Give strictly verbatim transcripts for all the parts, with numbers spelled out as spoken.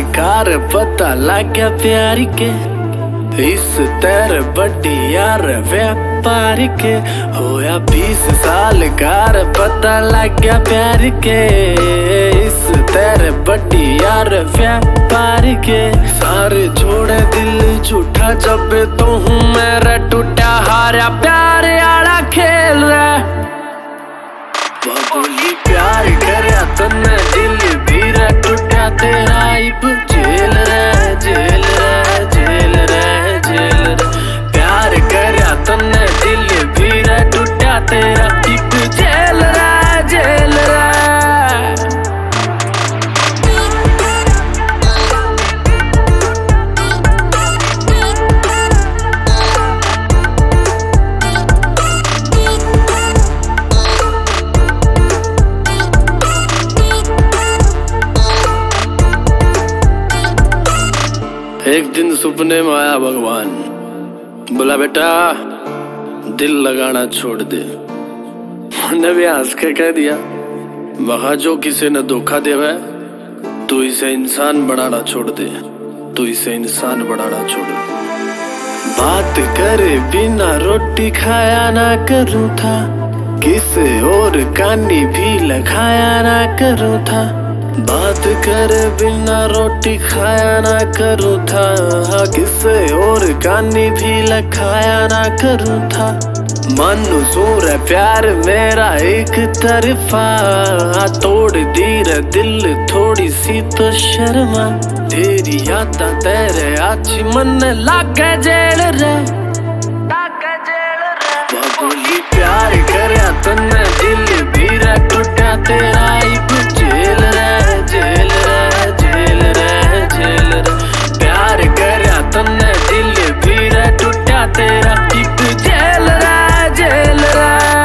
Car पता लग गया प्यार के, इस तेरे बड़ी यार व्यापार के। होया बीस साल कार पता लग गया प्यार के, इस तेरे बड़ी यार व्यापार के। सारे छोड़े दिल झूठा जब तू हूँ मेरा टूटा हारा प्यार आड़ा खेल रहा। बोली प्यार करया तन्ने दिल भीरा टूटा तेरा इब जेल रे जेल रे जेल रे जेल रे। प्यार करया तन्ने दिल भीरा टूटा तेरा इब जेल रे जेल रे। एक दिन सपने में आया भगवान, बोला बेटा दिल लगाना छोड़ दे। मैंने भी हंस के कह दिया, वहां जो किसी ने धोखा देवा तू इसे इंसान बनाना छोड़ दे, तू इसे इंसान बनाना छोड़ दे। बात करे बिना रोटी खाया ना करूँ था, किसे और कानी भी लगाया ना करूँ था। बात कर बिना रोटी खाया ना करूँ था, किसे और कानी भी लखाया ना करूँ था। मंसूर है प्यार मेरा एक तरफा, तोड़ दी रे दिल थोड़ी सी तो शर्मा। तेरी यादा तेरे आची मन लागे जेल रे लागे जेल रे। बोली प्यार करया तन्ने दिल भीरा टूटा तेरा इब जेल रे जेल रे जेल रे जेल रे। प्यार करया तन्ने दिल भीरा टूटा तेरा इब जेल रे जेल रे।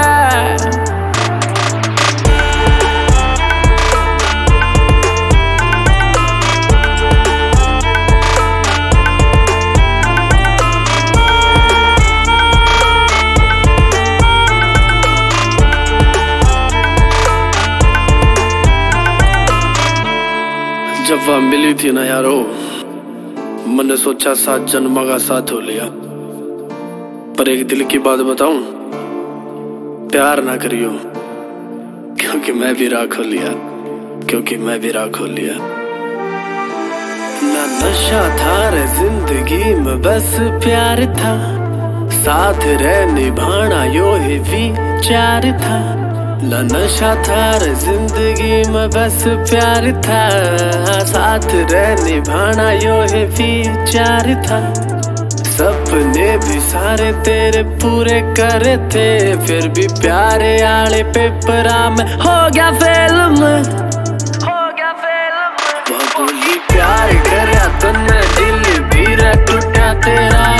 जब वह मिली थी ना यारो, मैंने सोचा सात जन्म का साथ हो लिया। पर एक दिल की बात बताऊं, प्यार ना करियो, क्योंकि मैं भी राख हो लिया, क्योंकि मैं भी राख हो लिया। ना नशा था रे जिंदगी में बस प्यार था, साथ रह निभाना यो ही विचार था। ना नशा था रे जिंदगी में बस प्यार था, साथ रह निभाना यो है विचार था। सपने भी सारे तेरे पूरे करे थे, फिर भी प्यारे आले पेपरा में हो गया फेल में हो गया फेल में। बोली प्यार करया तन्ने दिल भीरा टूटा तेरा